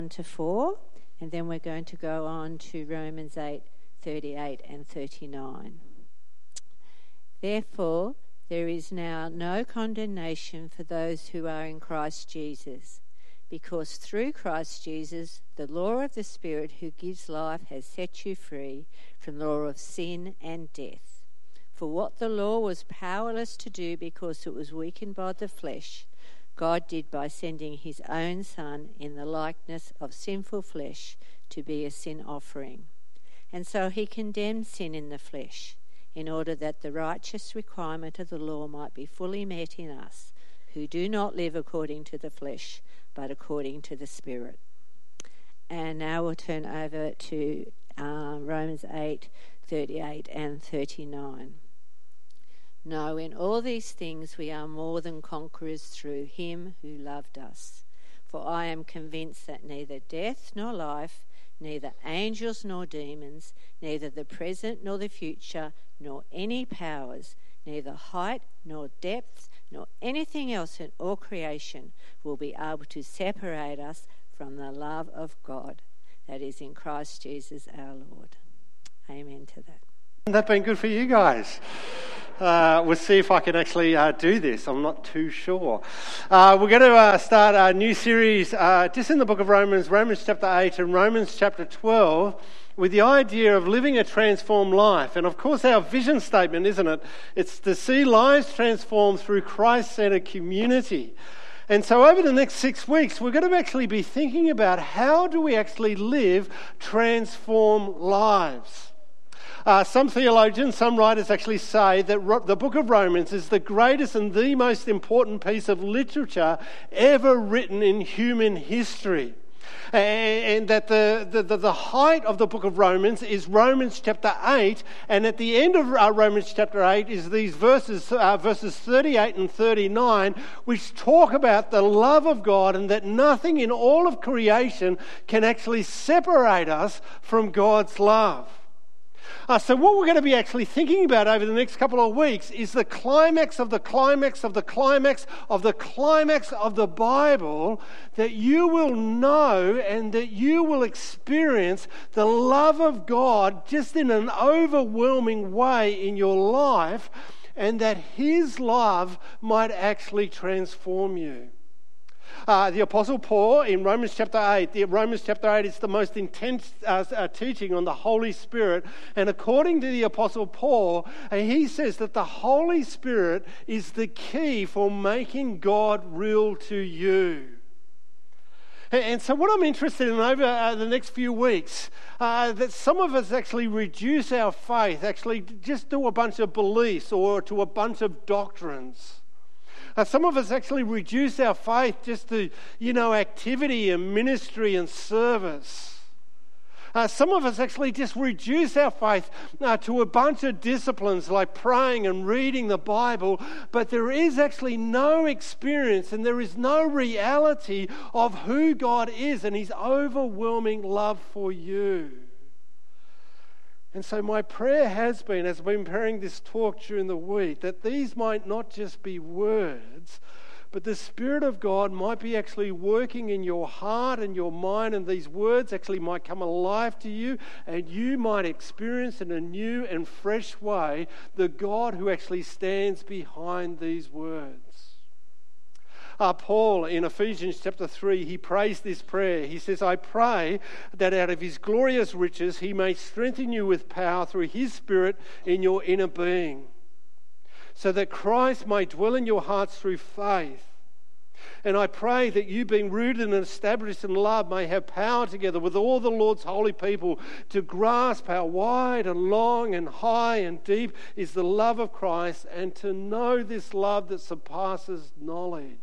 to 4, and then we're going to go on to Romans 8, 38 and 39. Therefore, there is now no condemnation for those who are in Christ Jesus, because through Christ Jesus, the law of the Spirit who gives life has set you free from the law of sin and death. For what the law was powerless to do because it was weakened by the flesh, God did by sending his own Son in the likeness of sinful flesh to be a sin offering. And so he condemned sin in the flesh, in order that the righteous requirement of the law might be fully met in us, who do not live according to the flesh, but according to the Spirit. And now we'll turn over to Romans 8, 38 and 39. No, in all these things we are more than conquerors through him who loved us. For I am convinced that neither death nor life, neither angels nor demons, neither the present nor the future, nor any powers, neither height nor depth, nor anything else in all creation will be able to separate us from the love of God that is in Christ Jesus our Lord. Amen to that. Hasn't that been good for you guys? We'll see if I can actually do this. I'm not too sure. We're going to start a new series just in the book of Romans, Romans chapter 8 and Romans chapter 12, with the idea of living a transformed life. And of course our vision statement, isn't it? It's to see lives transformed through Christ-centered community. And so over the next 6 weeks, we're going to actually be thinking about how do we actually live transformed lives. Some theologians, some writers actually say that the book of Romans is the greatest and the most important piece of literature ever written in human history. And that the height of the book of Romans is Romans chapter 8, and at the end of Romans chapter 8 is these verses 38 and 39, which talk about the love of God and that nothing in all of creation can actually separate us from God's love. So what we're going to be actually thinking about over the next couple of weeks is the climax of the climax of the climax of the climax of the Bible, that you will know and that you will experience the love of God just in an overwhelming way in your life, and that his love might actually transform you. The Apostle Paul in Romans chapter 8, Romans chapter 8 is the most intense teaching on the Holy Spirit. And according to the Apostle Paul, he says that the Holy Spirit is the key for making God real to you. And so what I'm interested in over the next few weeks, that some of us actually reduce our faith, actually just do a bunch of beliefs or to a bunch of doctrines. Some of us actually reduce our faith just to, activity and ministry and service. Some of us actually just reduce our faith to a bunch of disciplines like praying and reading the Bible, but there is actually no experience and there is no reality of who God is and his overwhelming love for you. And so my prayer has been, as I've been preparing this talk during the week, that these might not just be words, but the Spirit of God might be actually working in your heart and your mind, and these words actually might come alive to you, and you might experience in a new and fresh way the God who actually stands behind these words. Paul in Ephesians chapter 3, he prays this prayer. He says, I pray that out of his glorious riches he may strengthen you with power through his Spirit in your inner being, so that Christ may dwell in your hearts through faith. And I pray that you, being rooted and established in love, may have power together with all the Lord's holy people to grasp how wide and long and high and deep is the love of Christ, and to know this love that surpasses knowledge.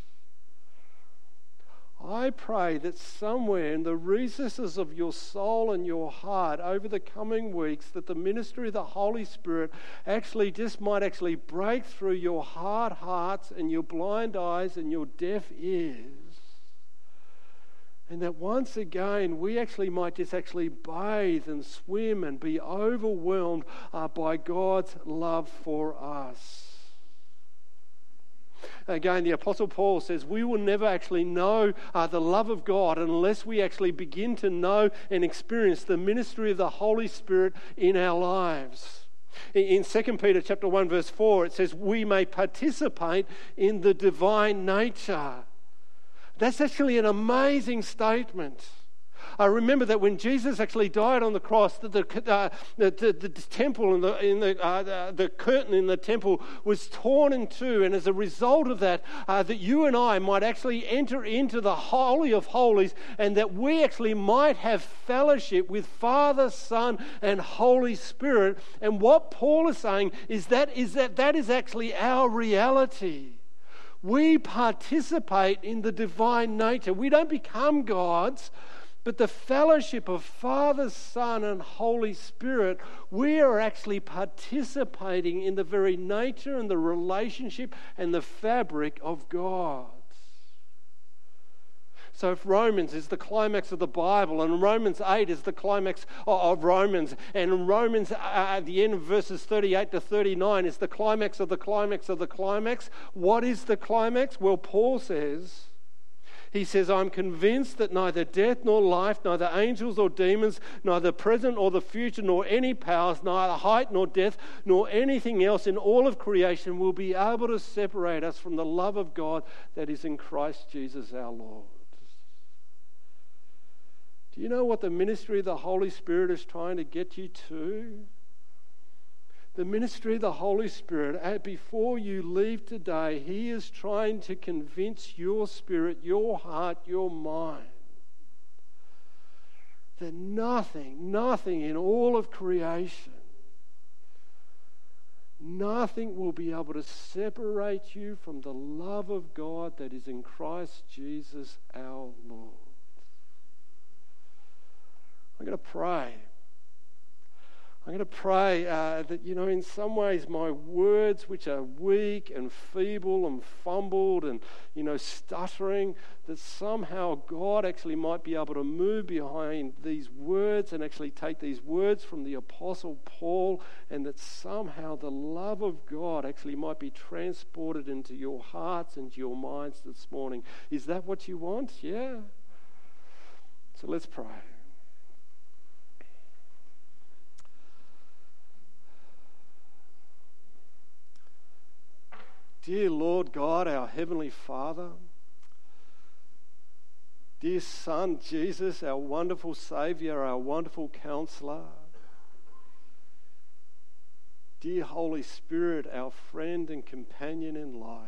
I pray that somewhere in the recesses of your soul and your heart over the coming weeks, that the ministry of the Holy Spirit actually just might actually break through your hard hearts and your blind eyes and your deaf ears. And that once again we actually might just actually bathe and swim and be overwhelmed by God's love for us. Again, the Apostle Paul says we will never actually know the love of God unless we actually begin to know and experience the ministry of the Holy Spirit in our lives. In 2 Peter chapter 1 verse 4, it says we may participate in the divine nature. That's actually an amazing statement. I remember that when Jesus actually died on the cross, the temple and the curtain in the temple was torn in two, and as a result of that, that you and I might actually enter into the Holy of Holies, and that we actually might have fellowship with Father, Son, and Holy Spirit. And what Paul is saying is that is actually our reality. We participate in the divine nature. We don't become gods, but the fellowship of Father, Son, and Holy Spirit, we are actually participating in the very nature and the relationship and the fabric of God. So if Romans is the climax of the Bible, and Romans 8 is the climax of Romans, and Romans at the end of verses 38 to 39 is the climax of the climax of the climax, what is the climax? Well, Paul says, he says, I'm convinced that neither death nor life, neither angels or demons, neither present or the future, nor any powers, neither height nor depth, nor anything else in all of creation will be able to separate us from the love of God that is in Christ Jesus our Lord. Do you know what the ministry of the Holy Spirit is trying to get you to? The ministry of the Holy Spirit, before you leave today, He is trying to convince your spirit, your heart, your mind that nothing in all of creation, nothing will be able to separate you from the love of God that is in Christ Jesus our Lord. I'm going to pray. I'm going to pray that, in some ways my words, which are weak and feeble and fumbled and, stuttering, that somehow God actually might be able to move behind these words and actually take these words from the Apostle Paul, and that somehow the love of God actually might be transported into your hearts and your minds this morning. Is that what you want? Yeah? So let's pray. Dear Lord God, our Heavenly Father, dear Son Jesus, our wonderful Saviour, our wonderful Counselor, dear Holy Spirit, our friend and companion in life.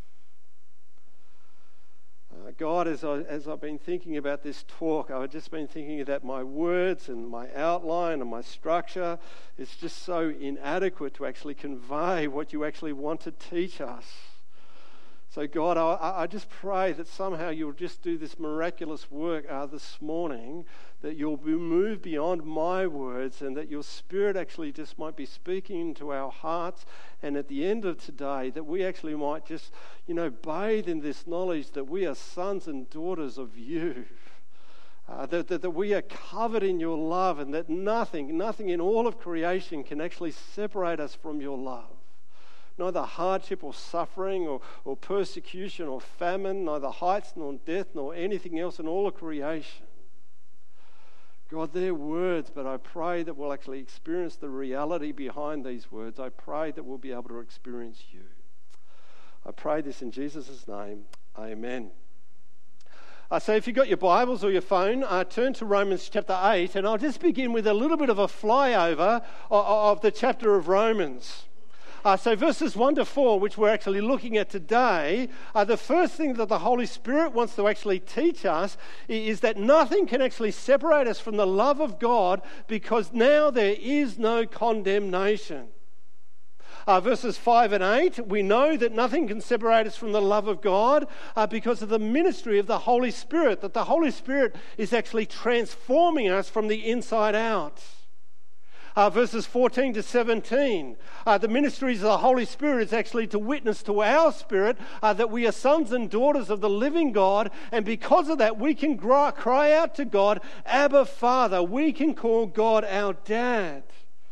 God, as I've been thinking about this talk, I've just been thinking that my words and my outline and my structure is just so inadequate to actually convey what you actually want to teach us. So God, I just pray that somehow you'll just do this miraculous work this morning, that you'll be moved beyond my words, and that your Spirit actually just might be speaking into our hearts, and at the end of today that we actually might just, bathe in this knowledge that we are sons and daughters of you. That we are covered in your love, and that nothing in all of creation can actually separate us from your love. Neither hardship or suffering or persecution or famine, neither heights nor death nor anything else in all of creation. God, they're words, but I pray that we'll actually experience the reality behind these words. I pray that we'll be able to experience you. I pray this in Jesus' name. Amen. So if you've got your Bibles or your phone, turn to Romans chapter 8, and I'll just begin with a little bit of a flyover of the chapter of Romans. So verses 1 to 4, which we're actually looking at today, the first thing that the Holy Spirit wants to actually teach us is that nothing can actually separate us from the love of God, because now there is no condemnation. Verses 5 and 8, we know that nothing can separate us from the love of God because of the ministry of the Holy Spirit, that the Holy Spirit is actually transforming us from the inside out. Verses 14 to 17, the ministries of the Holy Spirit is actually to witness to our spirit that we are sons and daughters of the living God, and because of that we can cry out to God, Abba, Father. We can call God our Dad.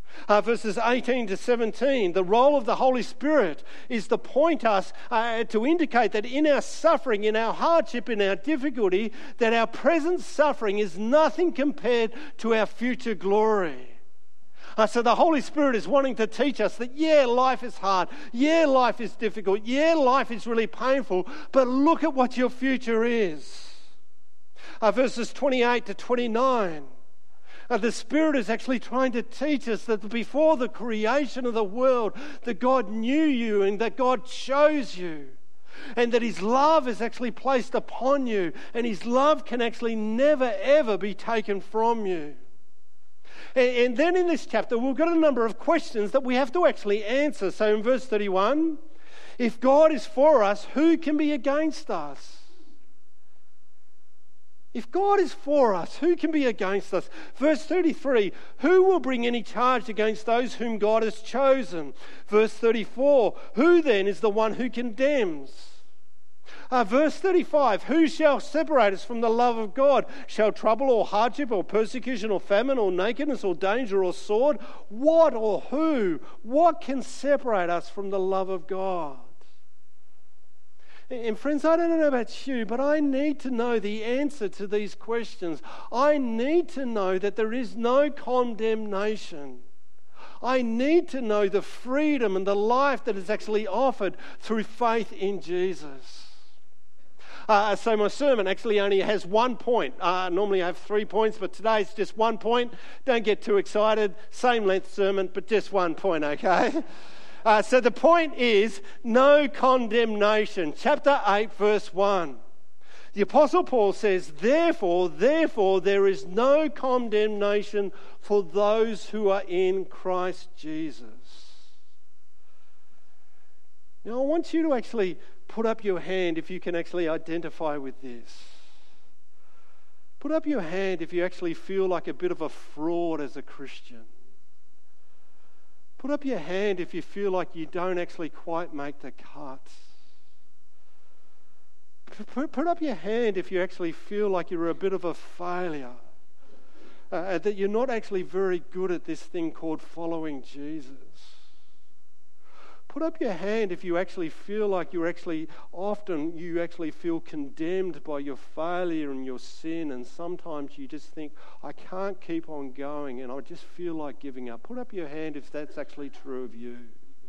Verses 18 to 17, the role of the Holy Spirit is to point us, to indicate that in our suffering, in our hardship, in our difficulty, that our present suffering is nothing compared to our future glory. So the Holy Spirit is wanting to teach us that, life is hard. Life is difficult. Life is really painful. But look at what your future is. Verses 28 to 29. The Spirit is actually trying to teach us that before the creation of the world, that God knew you and that God chose you. And that His love is actually placed upon you. And His love can actually never, ever be taken from you. And then in this chapter, we've got a number of questions that we have to actually answer. So in verse 31, if God is for us, who can be against us? If God is for us, who can be against us? Verse 33, who will bring any charge against those whom God has chosen? Verse 34, who then is the one who condemns? Verse 35, who shall separate us from the love of God? Shall trouble or hardship or persecution or famine or nakedness or danger or sword? What or who? What can separate us from the love of God? And friends, I don't know about you, but I need to know the answer to these questions. I need to know that there is no condemnation. I need to know the freedom and the life that is actually offered through faith in Jesus. So my sermon actually only has 1 point. Normally I have 3 points, but today it's just 1 point. Don't get too excited. Same length sermon, but just 1 point, okay? So the point is no condemnation. Chapter 8, verse 1. The Apostle Paul says, therefore, there is no condemnation for those who are in Christ Jesus. Now I want you to actually put up your hand if you can actually identify with this. Put up your hand if you actually feel like a bit of a fraud as a Christian. Put up your hand if you feel like you don't actually quite make the cut. Put up your hand if you actually feel like you're a bit of a failure. That you're not actually very good at this thing called following Jesus. Put up your hand if you actually feel like you actually feel condemned by your failure and your sin, and sometimes you just think, I can't keep on going and I just feel like giving up. Put up your hand if that's actually true of you.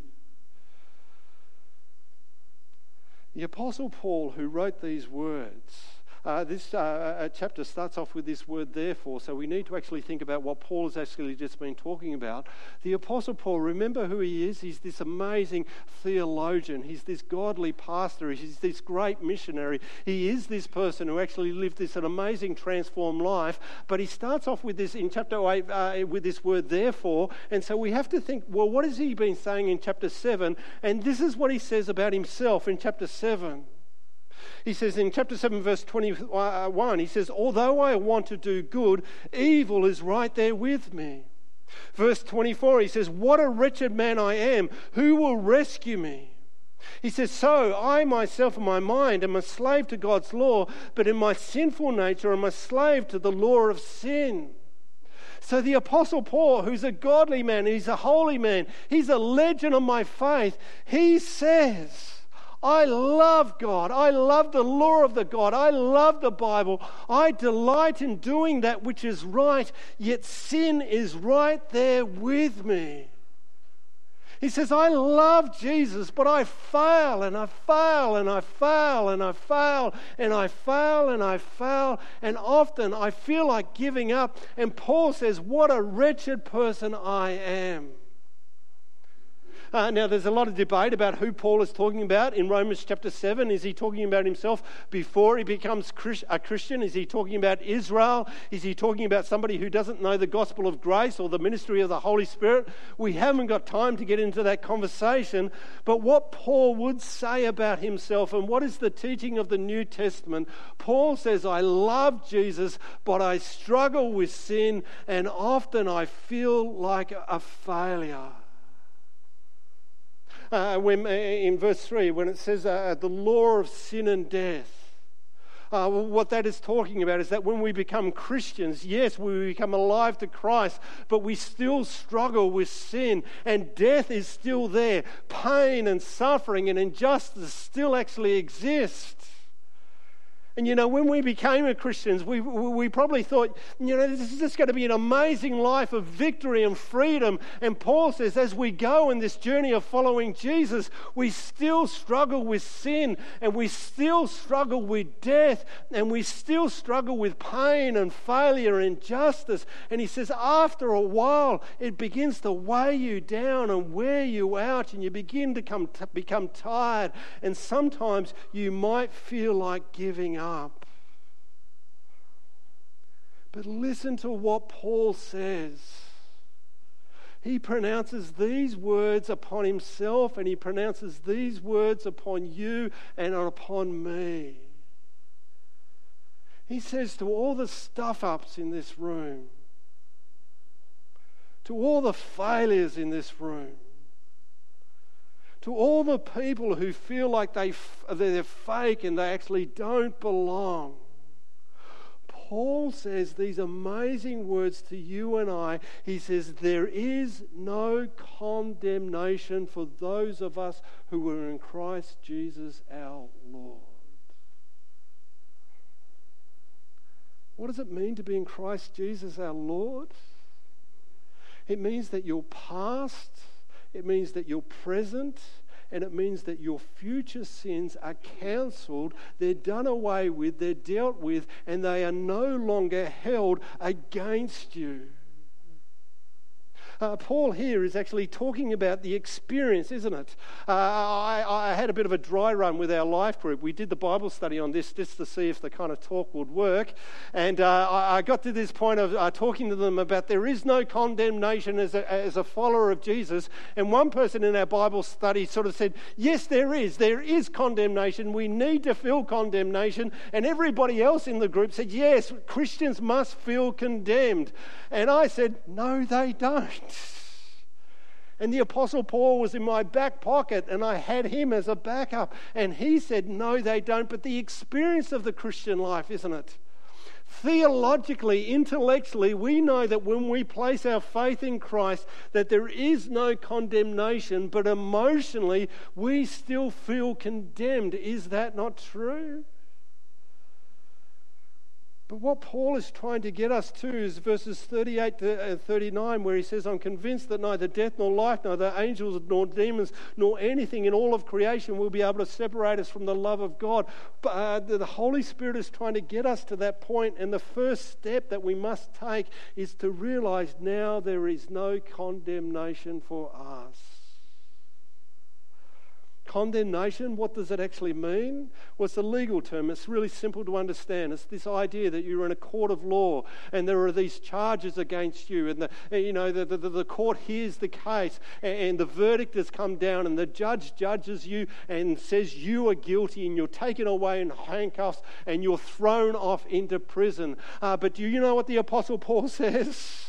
The Apostle Paul, who wrote these words, this chapter starts off with this word therefore, so we need to actually think about what Paul has actually just been talking about. The Apostle Paul, remember who he is? He's this amazing theologian. He's this godly pastor. He's this great missionary. He is this person who actually lived this an amazing transformed life, but he starts off with this in chapter 8 with this word therefore, and so we have to think, well, what has he been saying in chapter 7? And this is what he says about himself in chapter 7. He says in chapter 7, verse 21, he says, although I want to do good, evil is right there with me. Verse 24, he says, what a wretched man I am. Who will rescue me? He says, so I myself in my mind am a slave to God's law, but in my sinful nature I'm a slave to the law of sin. So the Apostle Paul, who's a godly man, he's a holy man, he's a legend of my faith, he says, I love God. I love the law of the God. I love the Bible. I delight in doing that which is right, yet sin is right there with me. He says, I love Jesus, but I fail and I fail and I fail and I fail and I fail and I fail, and often I feel like giving up. And Paul says, what a wretched person I am. Now, there's a lot of debate about who Paul is talking about in Romans chapter 7. Is he talking about himself before he becomes a Christian? Is he talking about Israel? Is he talking about somebody who doesn't know the gospel of grace or the ministry of the Holy Spirit? We haven't got time to get into that conversation. But what Paul would say about himself, and what is the teaching of the New Testament, Paul says, I love Jesus, but I struggle with sin, and often I feel like a failure. When in verse 3, when it says the law of sin and death, What that is talking about is that when we become Christians, yes, we become alive to Christ, but we still struggle with sin, and death is still there. Pain and suffering and injustice still actually exist. And when we became Christians, we probably thought, this is just going to be an amazing life of victory and freedom. And Paul says, as we go in this journey of following Jesus, we still struggle with sin, and we still struggle with death, and we still struggle with pain and failure and injustice. And he says, after a while, it begins to weigh you down and wear you out, and you begin to become tired. And sometimes you might feel like giving up. But listen to what Paul says. He pronounces these words upon himself, and he pronounces these words upon you and upon me. He says to all the stuff-ups in this room, to all the failures in this room, to all the people who feel like they're fake and they actually don't belong, Paul says these amazing words to you and I. He says, there is no condemnation for those of us who are in Christ Jesus our Lord. What does it mean to be in Christ Jesus our Lord? It means that your past, it means that your present, and it means that your future sins are cancelled, they're done away with, they're dealt with, and they are no longer held against you. Paul here is actually talking about the experience, isn't it? I had a bit of a dry run with our life group. We did the Bible study on this just to see if the kind of talk would work. And I got to this point of talking to them about there is no condemnation as a follower of Jesus. And one person in our Bible study sort of said, yes, there is. There is condemnation. We need to feel condemnation. And everybody else in the group said, yes, Christians must feel condemned. And I said, no, they don't. And the Apostle Paul was in my back pocket, and I had him as a backup. And he said, no, they don't. But the experience of the Christian life, isn't it? Theologically, intellectually, we know that when we place our faith in Christ, that there is no condemnation, but emotionally, we still feel condemned. Is that not true? But what Paul is trying to get us to is verses 38 to 39, where he says, I'm convinced that neither death nor life, neither angels nor demons, nor anything in all of creation will be able to separate us from the love of God. But the Holy Spirit is trying to get us to that point, and the first step that we must take is to realize now there is no condemnation for us. Condemnation, what does it actually mean? Well, it's a legal term. It's really simple to understand. It's this idea that you're in a court of law and there are these charges against you, and the court hears the case, and the verdict has come down, and the judge judges you and says you are guilty, and you're taken away in handcuffs and you're thrown off into prison. But do you know what the Apostle Paul says?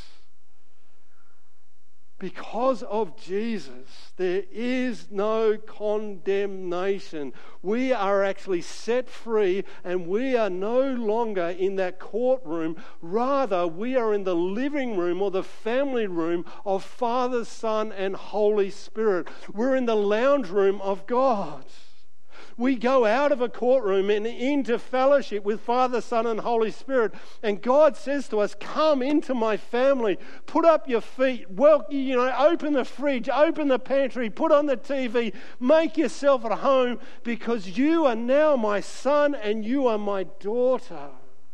Because of Jesus, there is no condemnation. We are actually set free, and we are no longer in that courtroom. Rather, we are in the living room or the family room of Father, Son, and Holy Spirit. We're in the lounge room of God. We go out of a courtroom and into fellowship with Father, Son, and Holy Spirit. And God says to us, come into my family, put up your feet, open the fridge, open the pantry, put on the TV, make yourself at home, because you are now my son and you are my daughter.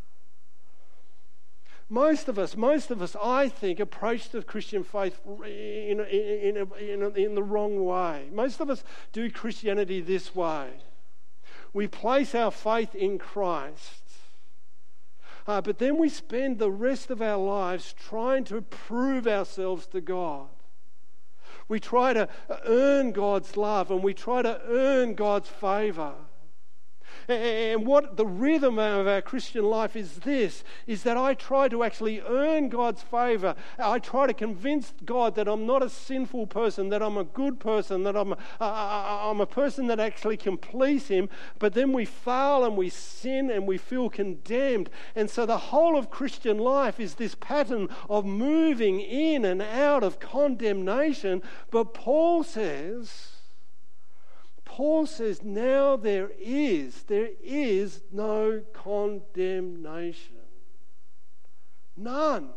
Most of us, I think, approach the Christian faith in the wrong way. Most of us do Christianity this way. We place our faith in Christ, but then we spend the rest of our lives trying to prove ourselves to God. We try to earn God's love, and we try to earn God's favor. And what the rhythm of our Christian life is that I try to actually earn God's favor. I try to convince God that I'm not a sinful person, that I'm a good person, that I'm a person that actually can please Him. But then we fail and we sin and we feel condemned. And so the whole of Christian life is this pattern of moving in and out of condemnation. But Paul says now there is no condemnation. None.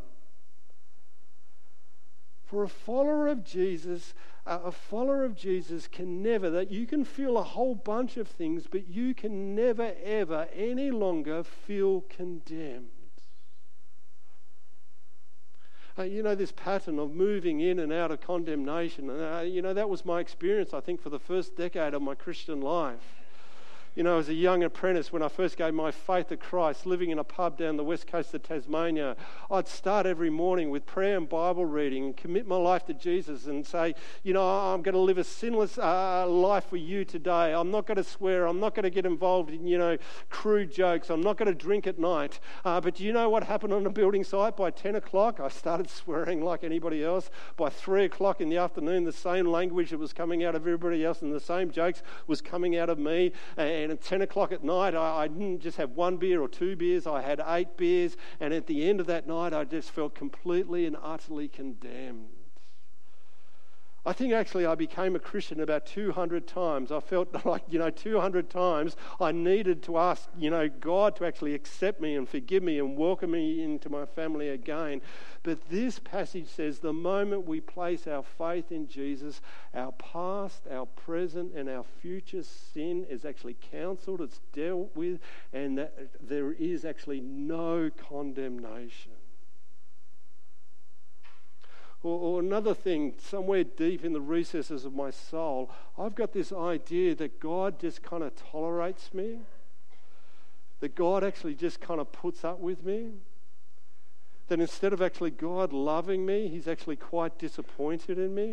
For a follower of Jesus can never, that you can feel a whole bunch of things, but you can never ever any longer feel condemned. This pattern of moving in and out of condemnation, that was my experience, I think, for the first decade of my Christian life. As a young apprentice, when I first gave my faith to Christ, living in a pub down the west coast of Tasmania, I'd start every morning with prayer and Bible reading and commit my life to Jesus and say, I'm going to live a sinless life for you today. I'm not going to swear. I'm not going to get involved in, crude jokes. I'm not going to drink at night. But do you know what happened on the building site? By 10 o'clock, I started swearing like anybody else. By 3 o'clock in the afternoon, the same language that was coming out of everybody else and the same jokes was coming out of me. And at 10 o'clock at night, I didn't just have 1 beer or 2 beers, I had 8 beers. And at the end of that night, I just felt completely and utterly condemned. I think actually I became a Christian about 200 times. I felt like, 200 times I needed to ask, God to actually accept me and forgive me and welcome me into my family again. But this passage says the moment we place our faith in Jesus, our past, our present, and our future sin is actually counselled, it's dealt with, and that there is actually no condemnation. Or another thing, somewhere deep in the recesses of my soul, I've got this idea that God just kind of tolerates me, that God actually just kind of puts up with me, that instead of actually God loving me, He's actually quite disappointed in me.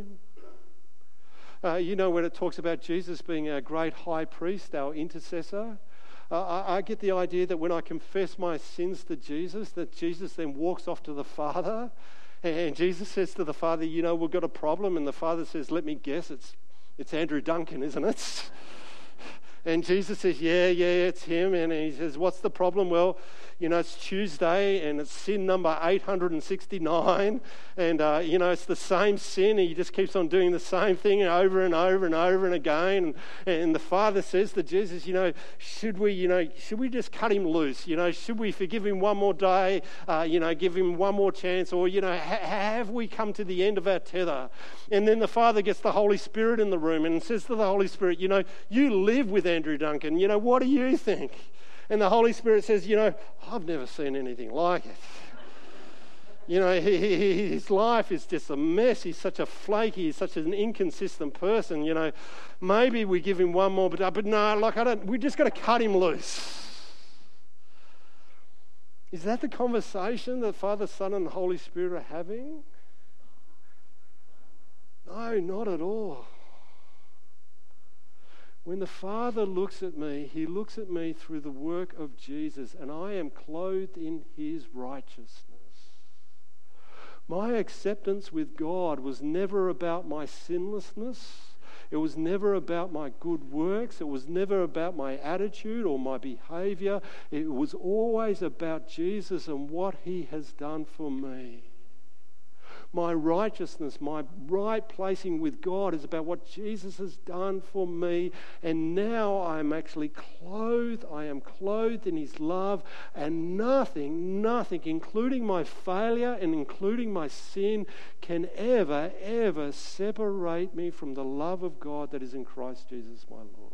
When it talks about Jesus being our great high priest, our intercessor, I get the idea that when I confess my sins to Jesus, that Jesus then walks off to the Father. And Jesus says to the Father, we've got a problem. And the Father says, let me guess, it's Andrew Duncan, isn't it? And Jesus says, yeah, it's him. And he says, what's the problem? Well, it's Tuesday and it's sin number 869. And, it's the same sin. And he just keeps on doing the same thing over and over and over and again. And the Father says to Jesus, should we just cut him loose? Should we forgive him one more day? Give him one more chance? Or, have we come to the end of our tether? And then the Father gets the Holy Spirit in the room and says to the Holy Spirit, you live with Andrew Duncan. What do you think? And the Holy Spirit says, I've never seen anything like it. His life is just a mess. He's such a flaky, he's such an inconsistent person. Maybe we give him one more, but no, we just got to cut him loose. Is that the conversation that Father, Son, and the Holy Spirit are having? No, not at all. When the Father looks at me, He looks at me through the work of Jesus, and I am clothed in His righteousness. My acceptance with God was never about my sinlessness. It was never about my good works. It was never about my attitude or my behavior. It was always about Jesus and what He has done for me. My righteousness, my right placing with God is about what Jesus has done for me. And now I am actually clothed. I am clothed in His love. And nothing, including my failure and including my sin, can ever separate me from the love of God that is in Christ Jesus my Lord.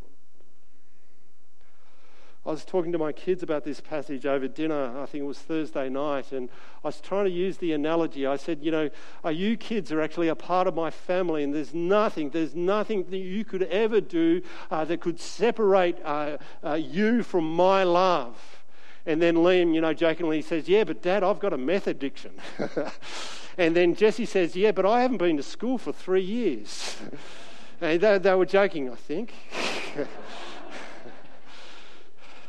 I was talking to my kids about this passage over dinner, I think it was Thursday night, and I was trying to use the analogy. I said, you kids are actually a part of my family, and there's nothing that you could ever do that could separate you from my love. And then Liam, jokingly says, yeah, but Dad, I've got a meth addiction. And then Jesse says, yeah, but I haven't been to school for 3 years. And they were joking, I think.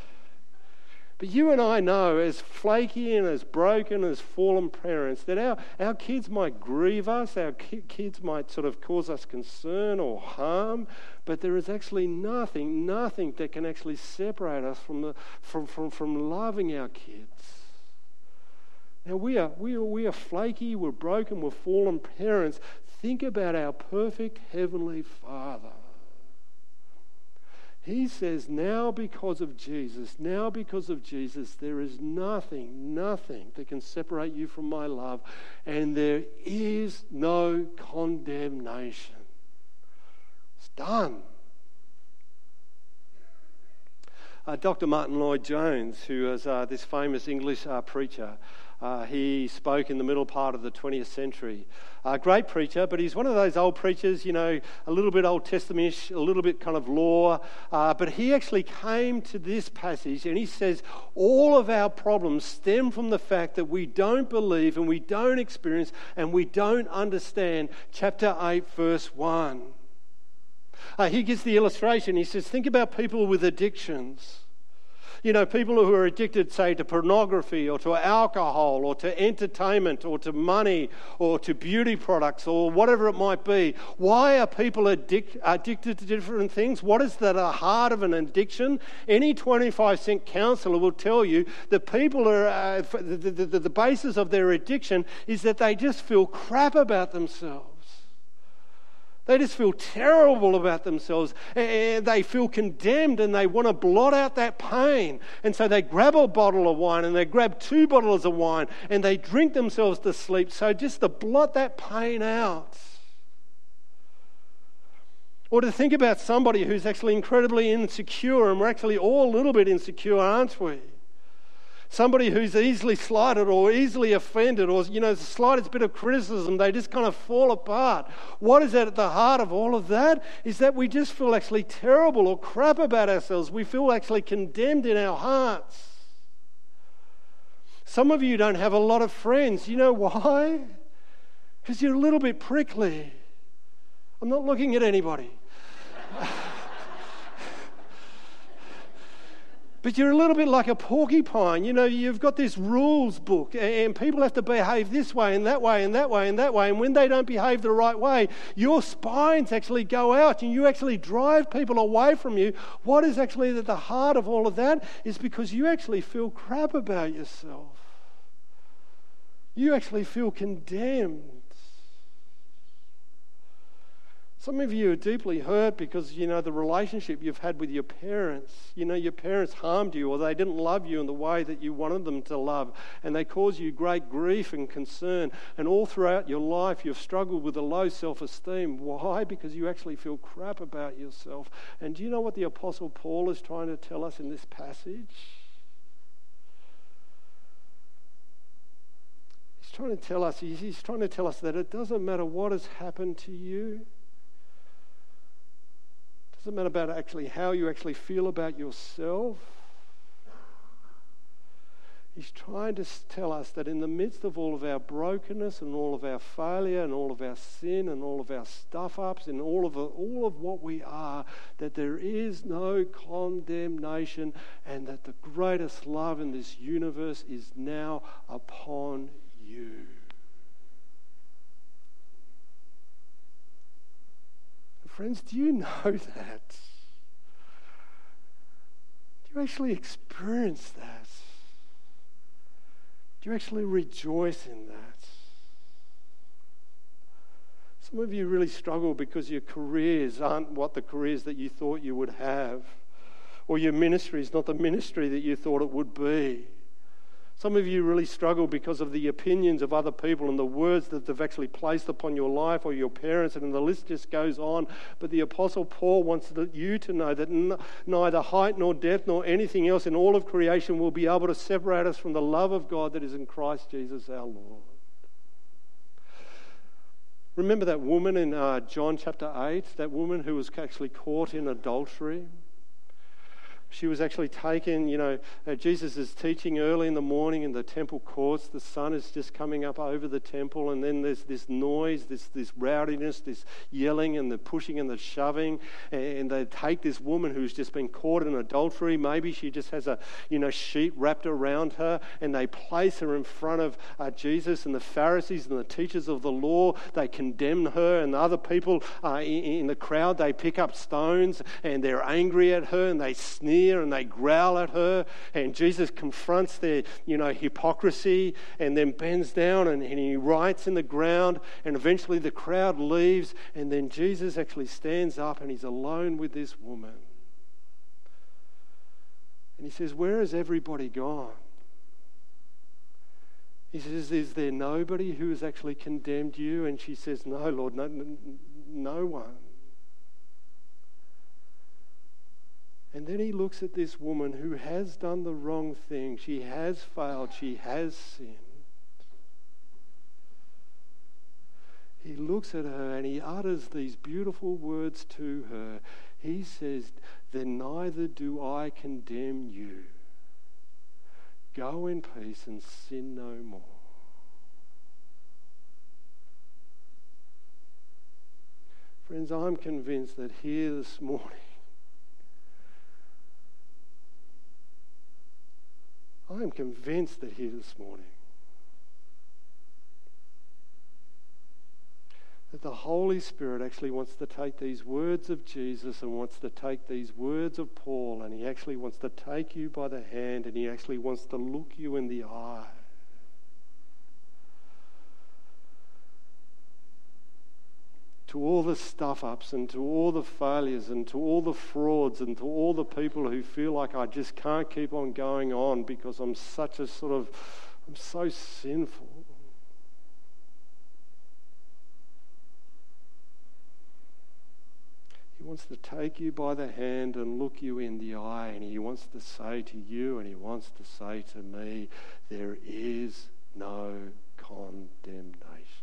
But you and I know, as flaky and as broken as fallen parents, that our kids might grieve us, our kids might sort of cause us concern or harm, but there is actually nothing that can actually separate us from loving our kids. Now we are flaky, we're broken, we're fallen parents. Think about our perfect Heavenly Father. He says, now because of Jesus, there is nothing that can separate you from my love, and there is no condemnation. It's done. Dr. Martin Lloyd-Jones, who is this famous English preacher, he spoke in the middle part of the 20th century. Great preacher, but he's one of those old preachers, a little bit Old Testament-ish, a little bit kind of law. But he actually came to this passage and he says, all of our problems stem from the fact that we don't believe and we don't experience and we don't understand chapter 8, verse 1. He gives the illustration. He says, think about people with addictions. People who are addicted, say, to pornography or to alcohol or to entertainment or to money or to beauty products or whatever it might be. Why are people addicted to different things? What is at the heart of an addiction? Any 25-cent counsellor will tell you that people are, the basis of their addiction is that they just feel crap about themselves. They just feel terrible about themselves. They feel condemned and they want to blot out that pain. And so they grab a bottle of wine and they grab 2 bottles of wine and they drink themselves to sleep. So just to blot that pain out. Or to think about somebody who's actually incredibly insecure, and we're actually all a little bit insecure, aren't we? Somebody who's easily slighted or easily offended or, the slightest bit of criticism, they just kind of fall apart. What is at the heart of all of that is that we just feel actually terrible or crap about ourselves. We feel actually condemned in our hearts. Some of you don't have a lot of friends. You know why? Because you're a little bit prickly. I'm not looking at anybody. But you're a little bit like a porcupine. You've got this rules book and people have to behave this way and that way and that way and that way. And when they don't behave the right way, your spines actually go out and you actually drive people away from you. What is actually at the heart of all of that is because you actually feel crap about yourself. You actually feel condemned. Some of you are deeply hurt because, the relationship you've had with your parents. Your parents harmed you or they didn't love you in the way that you wanted them to love. And they caused you great grief and concern. And all throughout your life, you've struggled with a low self-esteem. Why? Because you actually feel crap about yourself. And do you know what the Apostle Paul is trying to tell us in this passage? He's trying to tell us that it doesn't matter what has happened to you. It doesn't matter about actually how you actually feel about yourself. He's trying to tell us that in the midst of all of our brokenness and all of our failure and all of our sin and all of our stuff-ups and all of what we are, that there is no condemnation and that the greatest love in this universe is now upon you. Friends, do you know that? Do you actually experience that? Do you actually rejoice in that? Some of you really struggle because your careers aren't what the careers that you thought you would have, or your ministry is not the ministry that you thought it would be. Some of you really struggle because of the opinions of other people and the words that they've actually placed upon your life or your parents, and the list just goes on. But the Apostle Paul wants you to know that neither height nor depth nor anything else in all of creation will be able to separate us from the love of God that is in Christ Jesus our Lord. Remember that woman in John chapter 8, that woman who was actually caught in adultery? She was actually taken, Jesus is teaching early in the morning in the temple courts. The sun is just coming up over the temple, and then there's this noise, this rowdiness, this yelling and the pushing and the shoving. And they take this woman who's just been caught in adultery. Maybe she just has a, sheet wrapped around her, and they place her in front of Jesus, and the Pharisees and the teachers of the law, they condemn her, and the other people in the crowd, they pick up stones and they're angry at her and they sneer and they growl at her, and Jesus confronts their hypocrisy and then bends down and he writes in the ground, and eventually the crowd leaves, and then Jesus actually stands up and he's alone with this woman, and he says, "Where has everybody gone?" He says, "Is there nobody who has actually condemned you?" And she says, "No, Lord, no one." And then he looks at this woman who has done the wrong thing. She has failed. She has sinned. He looks at her and he utters these beautiful words to her. He says, "Then neither do I condemn you. Go in peace and sin no more." Friends, I'm convinced that here this morning, that the Holy Spirit actually wants to take these words of Jesus and wants to take these words of Paul, and he actually wants to take you by the hand, and he actually wants to look you in the eye. To all the stuff-ups and to all the failures and to all the frauds and to all the people who feel like I just can't keep on going on because I'm so sinful. He wants to take you by the hand and look you in the eye, and he wants to say to you and he wants to say to me, there is no condemnation.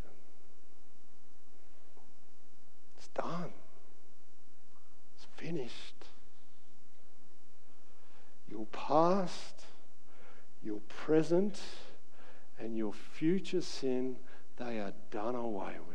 It's done. It's finished. Your past, your present, and your future sin, they are done away with.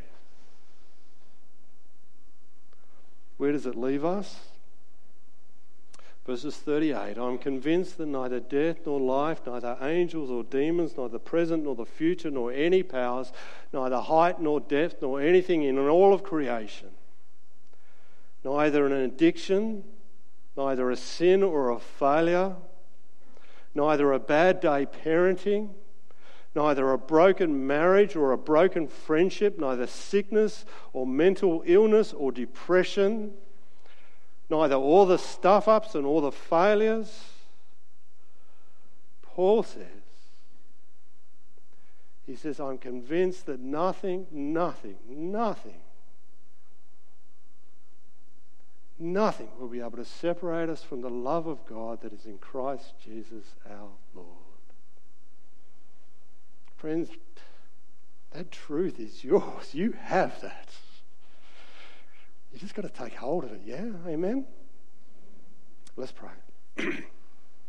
Where does it leave us? Verses 38, I'm convinced that neither death nor life, neither angels or demons, neither the present nor the future, nor any powers, neither height nor depth, nor anything in all of creation, neither an addiction, neither a sin or a failure, neither a bad day parenting, neither a broken marriage or a broken friendship, neither sickness or mental illness or depression, neither all the stuff-ups and all the failures. Paul says, he says, I'm convinced that nothing will be able to separate us from the love of God that is in Christ Jesus our Lord. Friends, that truth is yours. You have that. You just got to take hold of it, yeah? Amen? Let's pray.